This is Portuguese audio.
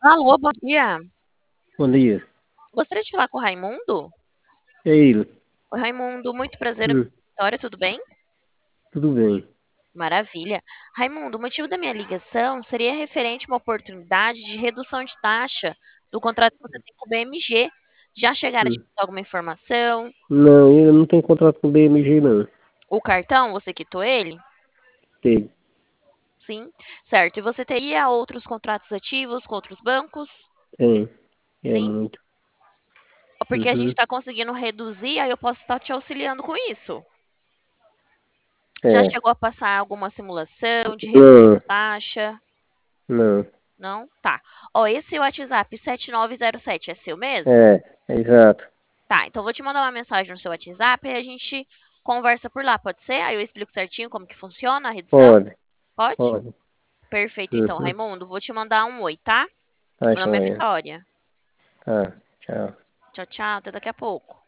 Alô, bom dia. Bom dia. Gostaria de falar com o Raimundo? É ele. Oi, Raimundo, muito prazer em Hum, história, tudo bem? tudo bem. Maravilha. Raimundo, o motivo da minha ligação seria referente a uma oportunidade de redução de taxa do contrato que você tem com o BMG. Já chegaram a te Hum. passar alguma informação? Não, ele não tem contrato com o BMG, não. O cartão, você quitou ele? Tem, Sim, certo. E você teria outros contratos ativos com outros bancos? tem. É Sim? muito. Porque a gente Uhum. está conseguindo reduzir, aí eu posso estar te auxiliando com isso. Já É. chegou a passar alguma simulação de redução Não, de taxa? não. Não? Tá. Ó, esse WhatsApp 7907 é seu mesmo? É exato. Tá, então eu vou te mandar uma mensagem no seu WhatsApp e a gente conversa por lá, pode ser? Aí eu explico certinho como que funciona a redução? Pode, Pode? pode. Perfeito, então, Uhum. Raimundo, vou te mandar um oi, tá? Tá Meu nome é joia. Vitória. Tá, tchau. Tchau, tchau, até daqui a pouco.